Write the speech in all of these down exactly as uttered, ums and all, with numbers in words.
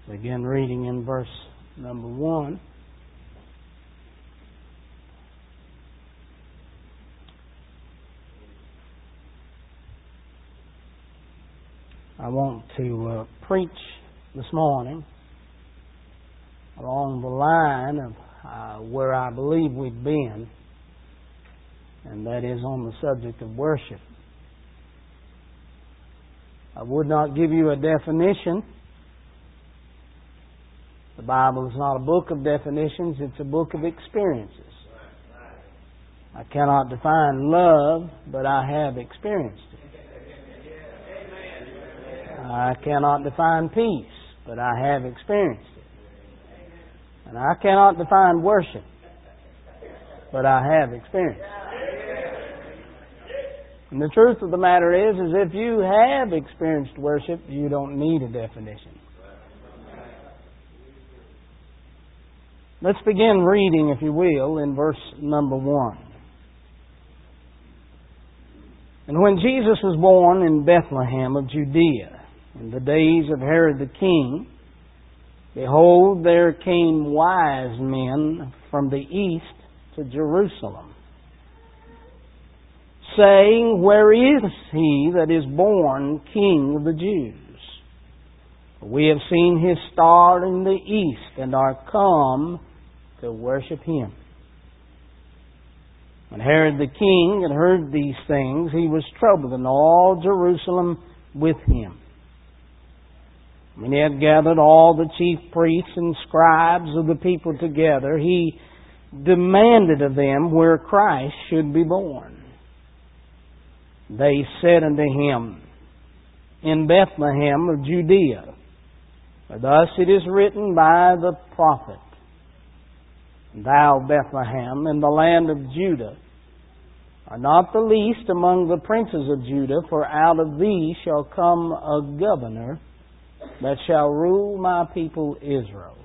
Begin reading in verse number one. I want to uh, preach this morning along the line of uh, where I believe we've been, and that is on the subject of worship. I would not give you a definition. The Bible is not a book of definitions, it's a book of experiences. I cannot define love, but I have experienced it. I cannot define peace, but I have experienced it. And I cannot define worship, but I have experienced it. And the truth of the matter is, is if you have experienced worship, you don't need a definition. Let's begin reading, if you will, in verse number one. And when Jesus was born in Bethlehem of Judea, in the days of Herod the king, behold, there came wise men from the east to Jerusalem, saying, Where is he that is born King of the Jews? We have seen his star in the east, and are come to worship him. When Herod the king had heard these things, he was troubled, and all Jerusalem with him. When he had gathered all the chief priests and scribes of the people together, he demanded of them where Christ should be born. They said unto him, In Bethlehem of Judea, for thus it is written by the prophet, Thou, Bethlehem, in the land of Judah, are not the least among the princes of Judah, for out of thee shall come a governor that shall rule my people Israel.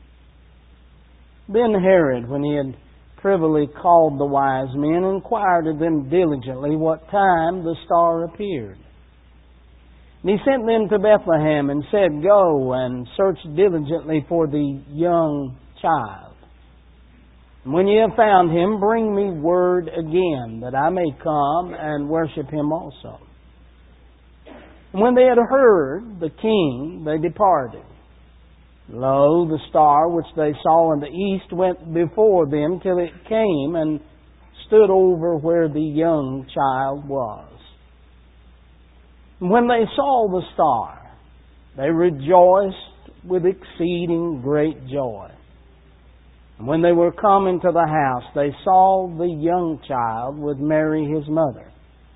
Then Herod, when he had privily called the wise men, inquired of them diligently what time the star appeared. And he sent them to Bethlehem, and said, Go and search diligently for the young child. And when ye have found him, bring me word again, that I may come and worship him also. And when they had heard the king, they departed. Lo, the star which they saw in the east went before them till it came and stood over where the young child was. And when they saw the star, they rejoiced with exceeding great joy. And when they were come into the house, they saw the young child with Mary his mother,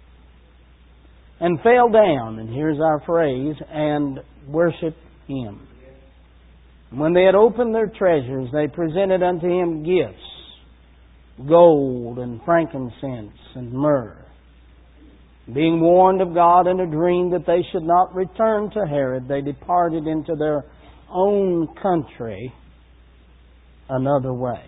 and fell down, and here's our phrase, and worshipped him. And when they had opened their treasures, they presented unto him gifts, gold and frankincense and myrrh. Being warned of God in a dream that they should not return to Herod, they departed into their own country another way.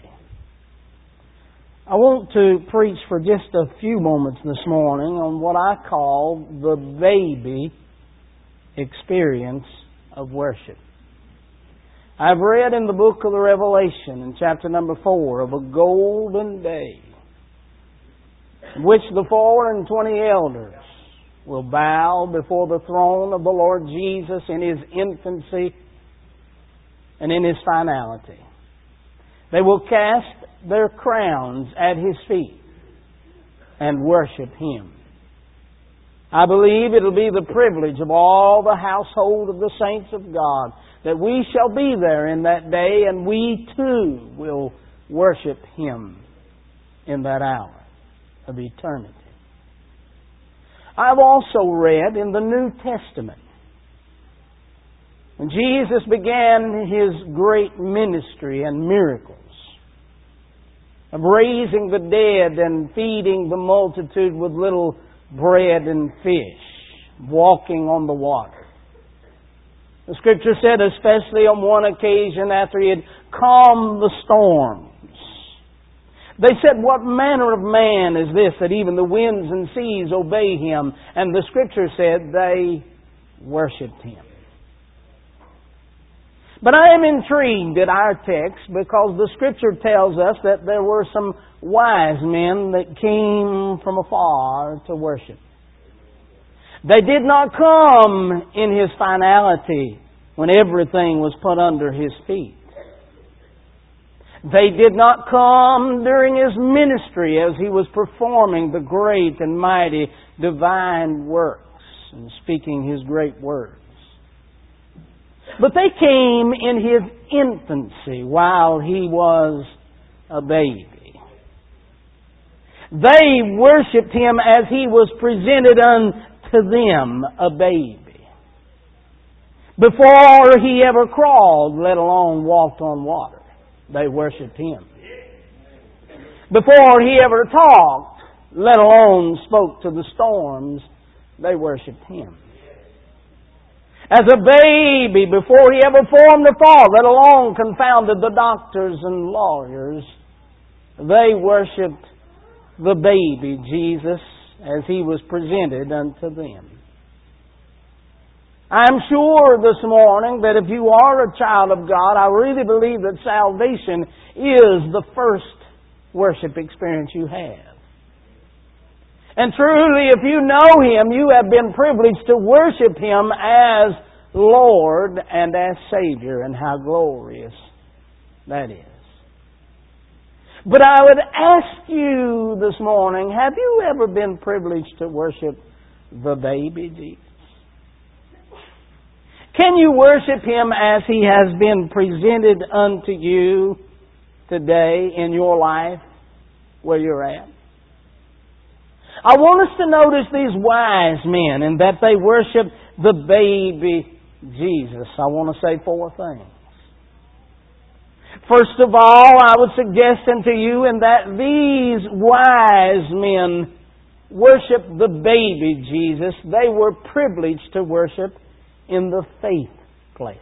I want to preach for just a few moments this morning on what I call the baby experience of worship. I've read in the book of the Revelation, in chapter number four, of a golden day in which the four and twenty elders will bow before the throne of the Lord Jesus in His infancy and in His finality. They will cast their crowns at His feet and worship Him. I believe it will be the privilege of all the household of the saints of God that we shall be there in that day, and we too will worship Him in that hour of eternity. I've also read in the New Testament, when Jesus began His great ministry and miracles of raising the dead and feeding the multitude with little bread and fish, walking on the water. The Scripture said, especially on one occasion after He had calmed the storms, they said, What manner of man is this that even the winds and seas obey Him? And the Scripture said they worshipped Him. But I am intrigued at our text because the Scripture tells us that there were some wise men that came from afar to worship. They did not come in His finality when everything was put under His feet. They did not come during His ministry as He was performing the great and mighty divine works and speaking His great words. But they came in His infancy while He was a baby. They worshipped Him as He was presented unto them, a baby. Before He ever crawled, let alone walked on water, they worshipped Him. Before He ever talked, let alone spoke to the storms, they worshipped Him. As a baby, before He ever formed a thought, let alone confounded the doctors and lawyers, they worshipped the baby, Jesus, as He was presented unto them. I'm sure this morning that if you are a child of God, I really believe that salvation is the first worship experience you have. And truly, if you know Him, you have been privileged to worship Him as Lord and as Savior, and how glorious that is. But I would ask you this morning, have you ever been privileged to worship the baby Jesus? Can you worship Him as He has been presented unto you today in your life where you're at? I want us to notice these wise men and that they worship the baby Jesus. I want to say four things. First of all, I would suggest unto you in that these wise men worship the baby Jesus. They were privileged to worship in the faith places.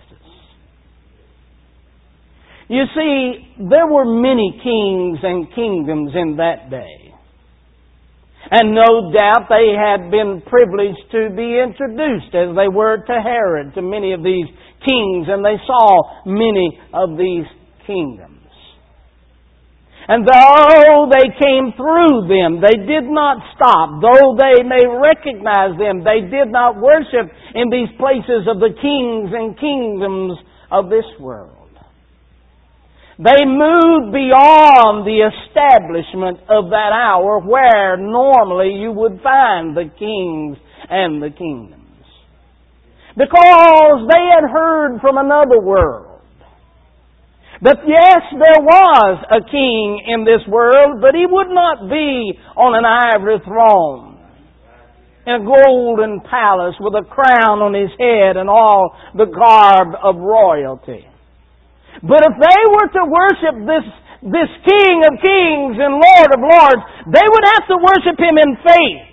You see, there were many kings and kingdoms in that day. And no doubt they had been privileged to be introduced as they were to Herod, to many of these kings, and they saw many of these kingdoms. And though they came through them, they did not stop. Though they may recognize them, they did not worship in these places of the kings and kingdoms of this world. They moved beyond the establishment of that hour where normally you would find the kings and the kingdoms. Because they had heard from another world that yes, there was a king in this world, but he would not be on an ivory throne, in a golden palace with a crown on his head and all the garb of royalty. But if they were to worship this, this King of Kings and Lord of Lords, they would have to worship Him in faith.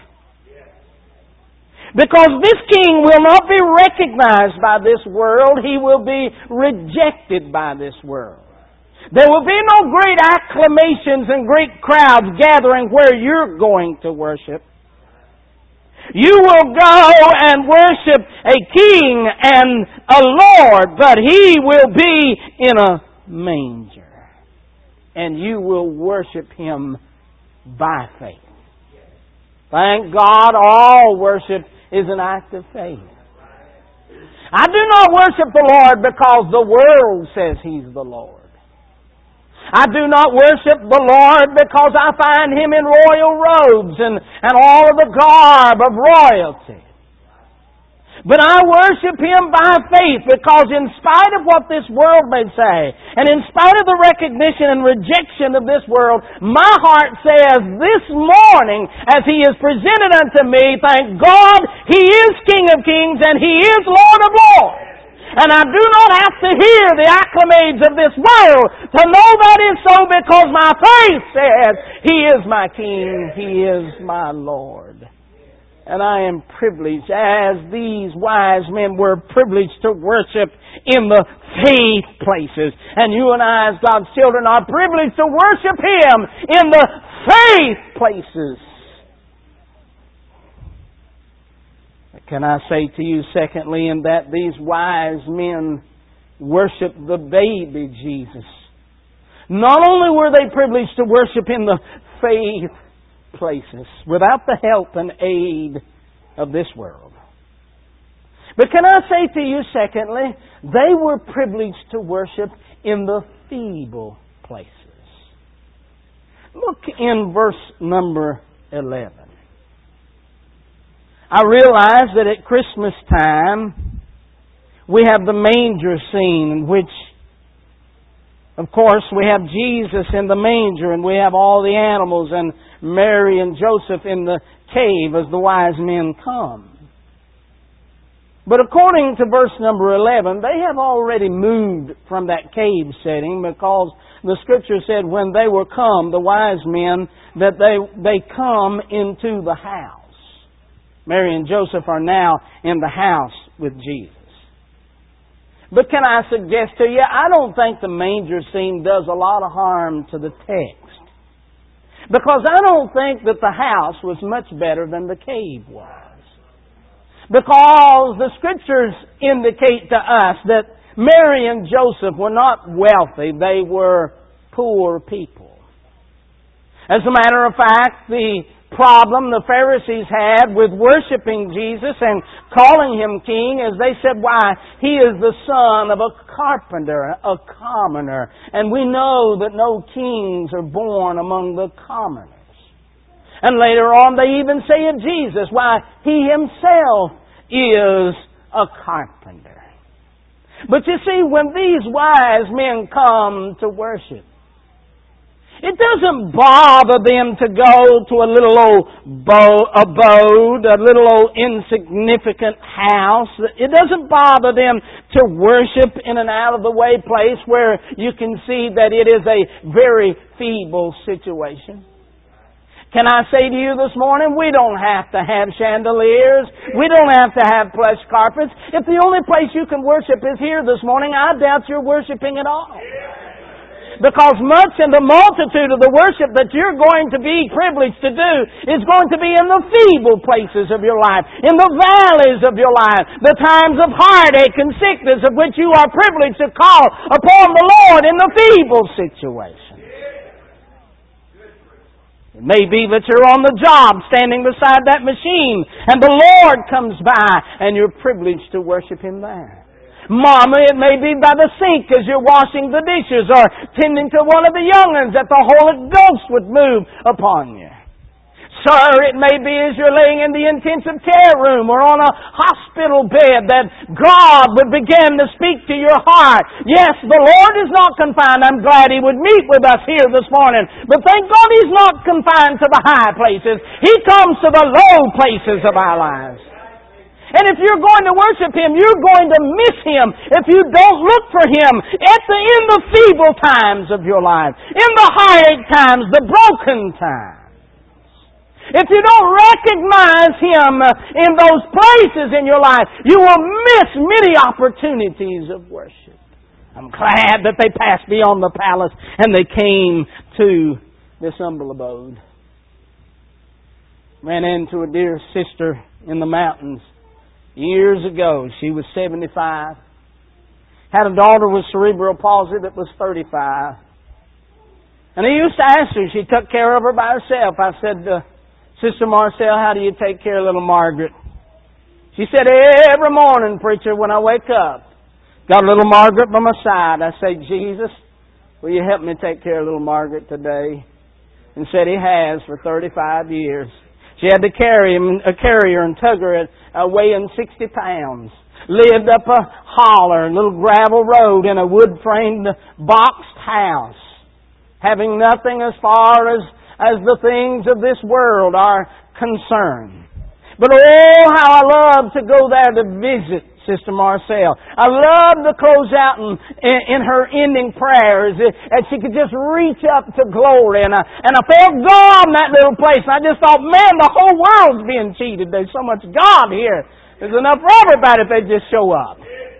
Because this King will not be recognized by this world. He will be rejected by this world. There will be no great acclamations and great crowds gathering where you're going to worship. You will go and worship a king and a Lord, but He will be in a manger. And you will worship Him by faith. Thank God, all worship is an act of faith. I do not worship the Lord because the world says He's the Lord. I do not worship the Lord because I find Him in royal robes and, and all of the garb of royalty. But I worship Him by faith because in spite of what this world may say, and in spite of the recognition and rejection of this world, my heart says this morning, as He is presented unto me, thank God He is King of Kings and He is Lord of Lords. And I do not have to hear the acclamations of this world to know that is so, because my faith says He is my King, He is my Lord. And I am privileged, as these wise men were privileged to worship in the faith places. And you and I, as God's children, are privileged to worship Him in the faith places. Can I say to you, secondly, in that these wise men worship the baby Jesus. Not only were they privileged to worship in the faith places without the help and aid of this world, but can I say to you, secondly, they were privileged to worship in the feeble places. Look in verse number eleven. I realize that at Christmas time we have the manger scene, in which, of course, we have Jesus in the manger, and we have all the animals, and Mary and Joseph in the cave as the wise men come. But according to verse number eleven, they have already moved from that cave setting, because the Scripture said when they were come, the wise men, that they, they come into the house. Mary and Joseph are now in the house with Jesus. But can I suggest to you, I don't think the manger scene does a lot of harm to the text. Because I don't think that the house was much better than the cave was. Because the Scriptures indicate to us that Mary and Joseph were not wealthy, they were poor people. As a matter of fact, the problem the Pharisees had with worshiping Jesus and calling Him King is they said, why, He is the son of a carpenter, a commoner. And we know that no kings are born among the commoners. And later on they even say of Jesus, why, He Himself is a carpenter. But you see, when these wise men come to worship, it doesn't bother them to go to a little old bo- abode, a little old insignificant house. It doesn't bother them to worship in an out-of-the-way place where you can see that it is a very feeble situation. Can I say to you this morning, we don't have to have chandeliers. We don't have to have plush carpets. If the only place you can worship is here this morning, I doubt you're worshiping at all. Because much in the multitude of the worship that you're going to be privileged to do is going to be in the feeble places of your life, in the valleys of your life, the times of heartache and sickness of which you are privileged to call upon the Lord in the feeble situations. It may be that you're on the job standing beside that machine and the Lord comes by and you're privileged to worship Him there. Mama, it may be by the sink as you're washing the dishes or tending to one of the young'uns that the Holy Ghost would move upon you. Sir, it may be as you're laying in the intensive care room or on a hospital bed that God would begin to speak to your heart. Yes, the Lord is not confined. I'm glad He would meet with us here this morning. But thank God He's not confined to the high places. He comes to the low places of our lives. And if you're going to worship Him, you're going to miss Him if you don't look for Him at the, in the feeble times of your life, in the heartache times, the broken times. If you don't recognize Him in those places in your life, you will miss many opportunities of worship. I'm glad that they passed beyond the palace and they came to this humble abode. Ran into a dear sister in the mountains years ago. She was seventy-five. Had a daughter with cerebral palsy that was thirty-five. And I used to ask her, she took care of her by herself. I said, uh, Sister Marcel, how do you take care of little Margaret? She said, every morning, preacher, when I wake up, got little Margaret by my side. I say, Jesus, will you help me take care of little Margaret today? And said He has for thirty-five years. She had to carry him, uh, carry her and tug her at, uh, weighing sixty pounds. Lived up a holler, a little gravel road in a wood-framed boxed house. Having nothing as far as, as the things of this world are concerned. But oh, how I love to go there to visit Sister Marcel. I love to close out in, in, in her ending prayers and she could just reach up to glory. And I, and I felt God in that little place. And I just thought, man, the whole world's being cheated. There's so much God here. There's enough for everybody if they just show up.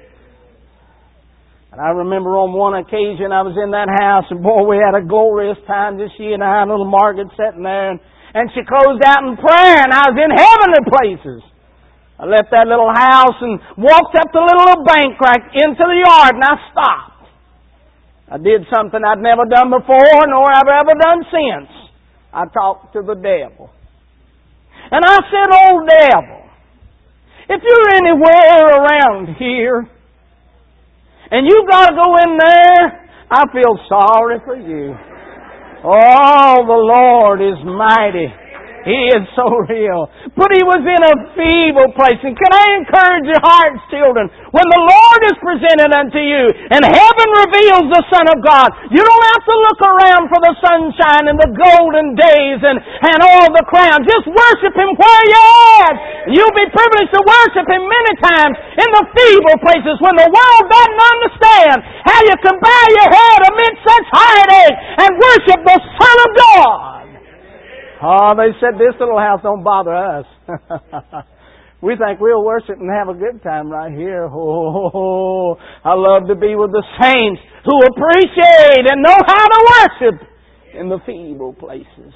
And I remember on one occasion I was in that house and boy, we had a glorious time, just she and I, and little Margaret sitting there. And, and she closed out in prayer and I was in heavenly places. I left that little house and walked up the little bank right into the yard, and I stopped. I did something I'd never done before, nor I've ever done since. I talked to the devil. And I said, "Old devil, if you're anywhere around here, and you've got to go in there, I feel sorry for you. Oh, the Lord is mighty. He is so real." But he was in a feeble place. And can I encourage your hearts, children? When the Lord is presented unto you and heaven reveals the Son of God, you don't have to look around for the sunshine and the golden days and, and all the crowns. Just worship Him where you're at. You'll be privileged to worship Him many times in the feeble places when the world doesn't understand how you can bow your head amidst such heartache and worship the Son of God. Oh, they said this little house don't bother us. We think we'll worship and have a good time right here. Oh, I love to be with the saints who appreciate and know how to worship in the feeble places.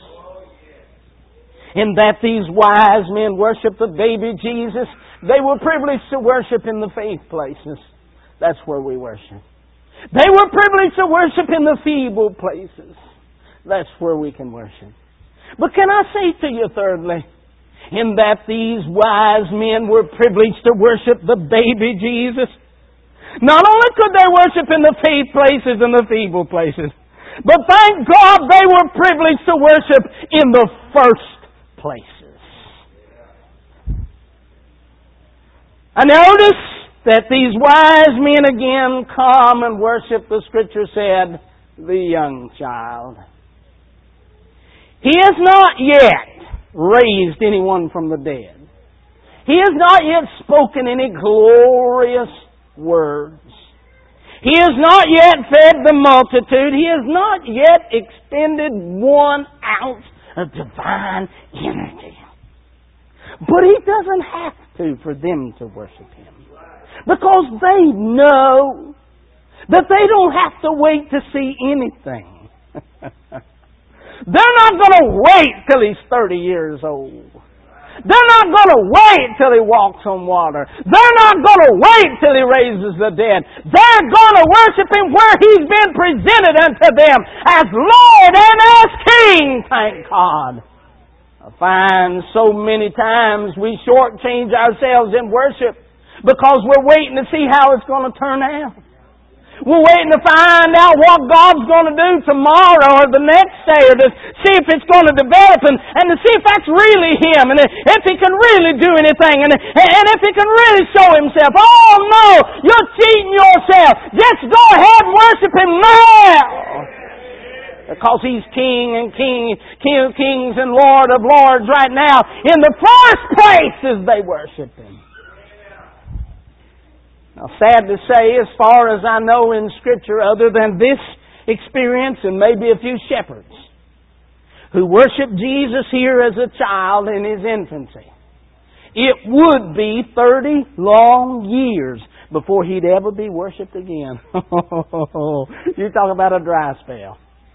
In that these wise men worshiped the baby Jesus, they were privileged to worship in the faith places. That's where we worship. They were privileged to worship in the feeble places. That's where we can worship. But can I say to you thirdly, in that these wise men were privileged to worship the baby Jesus, not only could they worship in the faith places and the feeble places, but thank God they were privileged to worship in the first places. I notice that these wise men again come and worship, the Scripture said, the young child. He has not yet raised anyone from the dead. He has not yet spoken any glorious words. He has not yet fed the multitude. He has not yet expended one ounce of divine energy. But He doesn't have to for them to worship Him. Because they know that they don't have to wait to see anything. They're not going to wait till he's thirty years old. They're not going to wait till he walks on water. They're not going to wait till he raises the dead. They're going to worship Him where He's been presented unto them as Lord and as King, thank God. I find so many times we shortchange ourselves in worship because we're waiting to see how it's going to turn out. We're waiting to find out what God's going to do tomorrow or the next day, or to see if it's going to develop, and, and to see if that's really Him, and if He can really do anything, and, and if He can really show Himself. Oh no, you're cheating yourself. Just go ahead and worship Him now. Because He's King and King, King of Kings and Lord of Lords right now. In the first places they worship Him. Now, sad to say, as far as I know in Scripture, other than this experience and maybe a few shepherds who worshiped Jesus here as a child in His infancy, it would be thirty long years before He'd ever be worshipped again. You talk about a dry spell.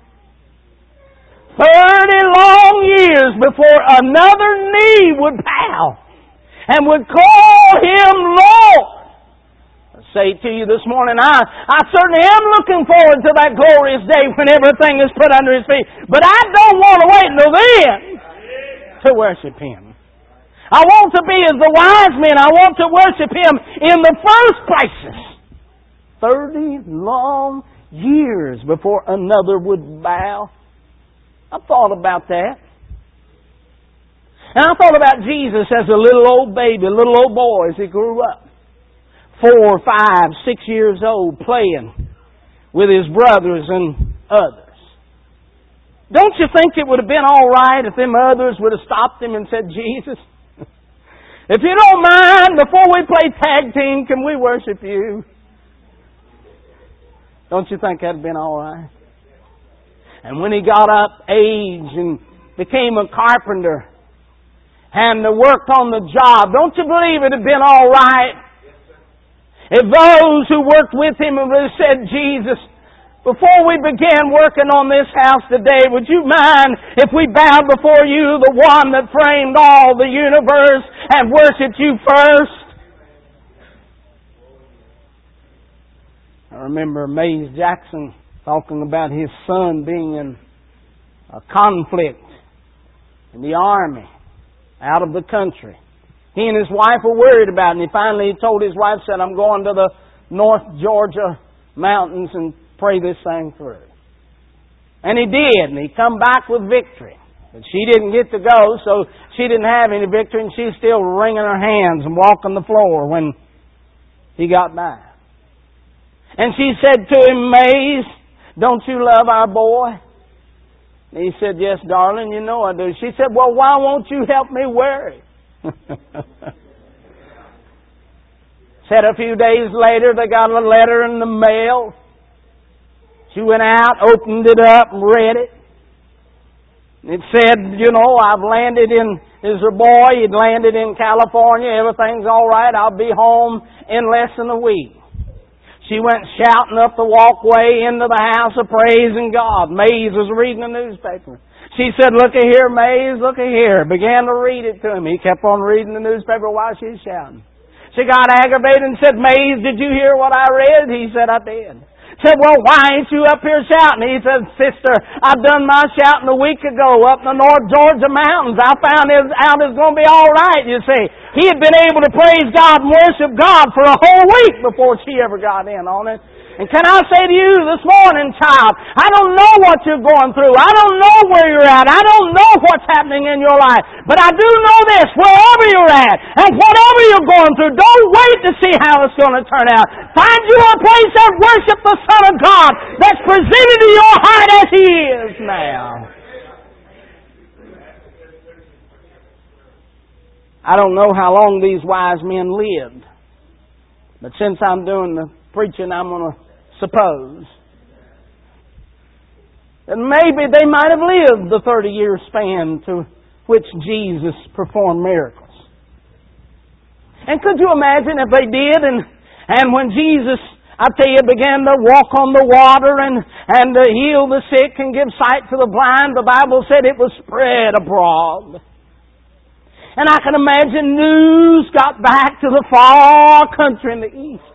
Thirty long years before another knee would bow and would call Him Lord. Say to you this morning, I, I certainly am looking forward to that glorious day when everything is put under His feet. But I don't want to wait until then to worship Him. I want to be as the wise men. I want to worship Him in the first places. Thirty long years before another would bow. I thought about that. And I thought about Jesus as a little old baby, a little old boy as He grew up. Four, five, six years old, playing with his brothers and others. Don't you think it would have been all right if them others would have stopped Him and said, "Jesus, if you don't mind, before we play tag team, can we worship You?" Don't you think that would have been all right? And when he got up age and became a carpenter and worked on the job, don't you believe it would have been all right if those who worked with him would have said, "Jesus, Before we begin working on this house today, would you mind if we bowed before you, the one that framed all the universe, and worshiped you first? I remember Mays Jackson talking about his son being in a conflict in the army out of the country. He and his wife were worried about it, and he finally told his wife, said, I'm going to the North Georgia mountains and pray this thing through. And he did, and he come back with victory. But she didn't get to go, so she didn't have any victory, and she's still wringing her hands and walking the floor when he got back. And she said to him, Mays, don't you love our boy? And he said, yes, darling, you know I do. She said, well, why won't you help me worry? Said a few days later, they got a letter in the mail. She went out, opened it up, and read it. It said, you know, I've landed in, is a boy, he'd landed in California, everything's all right, I'll be home in less than a week. She went shouting up the walkway into the house of praising God. Mays was reading the newspaper. She said, look at here, Mays, look at here. Began to read it to him. He kept on reading the newspaper while she was shouting. She got aggravated and said, Mays, did you hear what I read? He said, I did. Said, well, why ain't you up here shouting? He said, sister, I've done my shouting a week ago up in the North Georgia mountains. I found it out it's going to be all right, you see. He had been able to praise God and worship God for a whole week before she ever got in on it. And can I say to you this morning, child, I don't know what you're going through. I don't know where you're at. I don't know what's happening in your life. But I do know this, wherever you're at and whatever you're going through, don't wait to see how it's going to turn out. Find you a place and worship the Son of God that's presented to your heart as He is now. I don't know how long these wise men lived. But since I'm doing the preaching, I'm going to suppose that maybe they might have lived the thirty-year span to which Jesus performed miracles. And could you imagine if they did, and and when Jesus, I tell you, began to walk on the water and, and to heal the sick and give sight to the blind, the Bible said it was spread abroad. And I can imagine news got back to the far country in the east.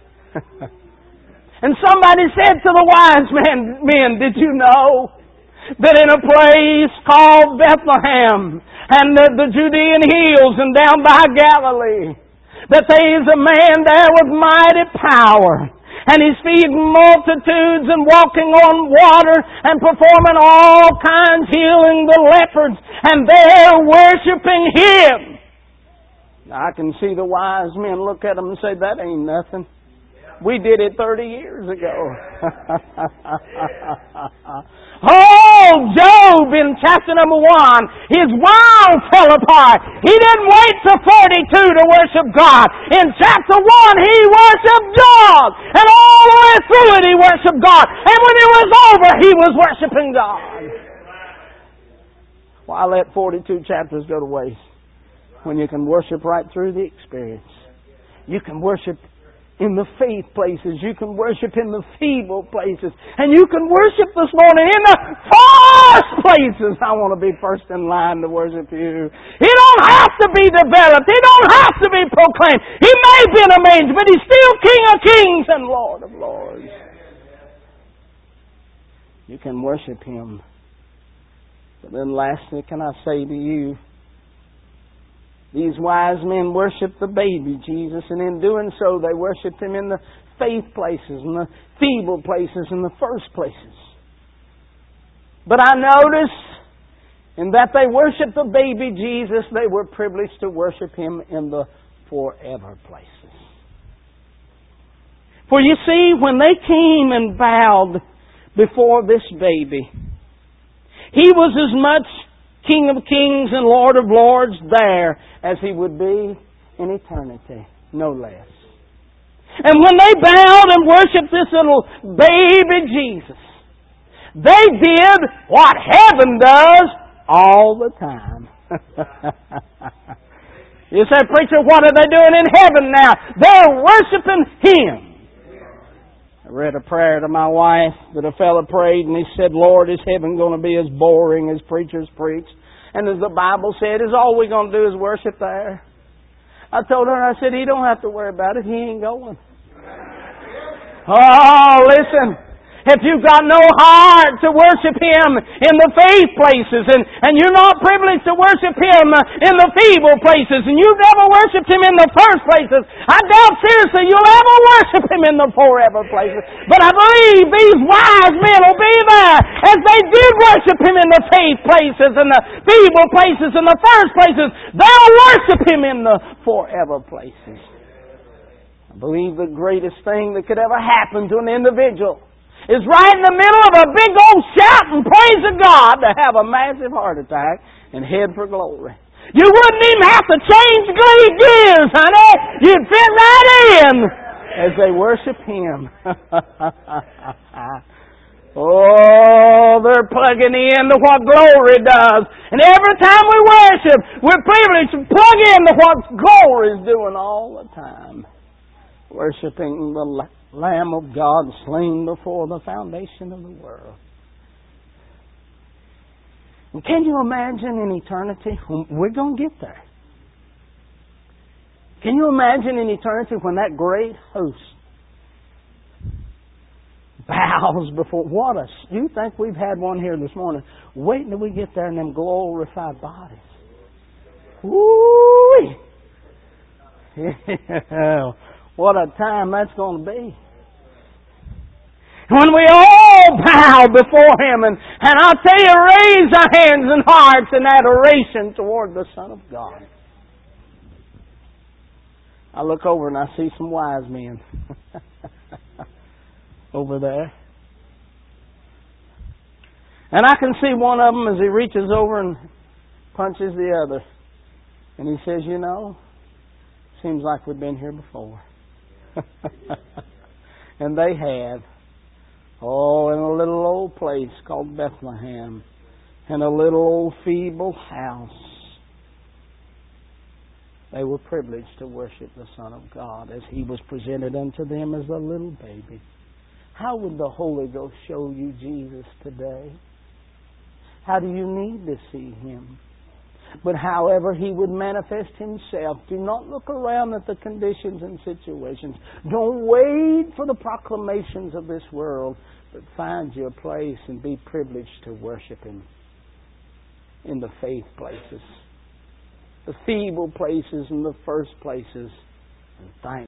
And somebody said to the wise men, men, did you know that in a place called Bethlehem and the, the Judean hills and down by Galilee, that there is a man there with mighty power, and he's feeding multitudes and walking on water and performing all kinds, healing the lepers, and they're worshiping Him. Now, I can see the wise men look at him and say, that ain't nothing. We did it thirty years ago. Oh, Job in chapter number one, his world fell apart. He didn't wait till forty-two to worship God. In chapter one, he worshiped God. And all the way through it, he worshiped God. And when it was over, he was worshiping God. Why let forty-two chapters go to waste when you can worship right through the experience? You can worship in the faith places. You can worship in the feeble places. And you can worship this morning in the first places. I want to be first in line to worship you. He don't have to be developed. He don't have to be proclaimed. He may have been a man, but He's still King of kings and Lord of lords. You can worship Him. But then lastly, can I say to you, these wise men worshiped the baby Jesus, and in doing so, they worshiped Him in the faith places, and the feeble places, and the first places. But I notice, in that they worshiped the baby Jesus, they were privileged to worship Him in the forever places. For you see, when they came and bowed before this baby, He was as much King of kings and Lord of lords there as He would be in eternity, no less. And when they bowed and worshipped this little baby Jesus, they did what heaven does all the time. You say, preacher, what are they doing in heaven now? They're worshiping Him. I read a prayer to my wife that a fellow prayed, and he said, Lord, is heaven going to be as boring as preachers preach? And as the Bible said, is all we're going to do is worship there? I told her, I said, he don't have to worry about it. He ain't going. Oh, listen. If you've got no heart to worship Him in the faith places, and, and you're not privileged to worship Him in the feeble places, and you've never worshipped Him in the first places, I doubt seriously you'll ever worship Him in the forever places. But I believe these wise men will be there as they did worship Him in the faith places and the feeble places and the first places. They'll worship Him in the forever places. I believe the greatest thing that could ever happen to an individual is right in the middle of a big old shout and praise of God to have a massive heart attack and head for glory. You wouldn't even have to change gears, honey. You'd fit right in as they worship Him. Oh, they're plugging in to what glory does. And every time we worship, we're privileged to plug in to what glory is doing all the time. Worshipping the Lamb of God slain before the foundation of the world. And can you imagine in eternity? We're going to get there. Can you imagine in eternity when that great host bows before... What a... You think we've had one here this morning? Wait until we get there in them glorified bodies. Woo! Yeah. What a time that's going to be. When we all bow before Him and, and I'll tell you, raise our hands and hearts in adoration toward the Son of God. I look over and I see some wise men over there. And I can see one of them as he reaches over and punches the other. And he says, you know, seems like we've been here before. And they had. Oh, in a little old place called Bethlehem. In a little old feeble house. They were privileged to worship the Son of God as He was presented unto them as a little baby. How would the Holy Ghost show you Jesus today? How do you need to see Him? But however He would manifest Himself, do not look around at the conditions and situations. Don't wait for the proclamations of this world, but find your place and be privileged to worship Him in the faith places, the feeble places and the first places, and thank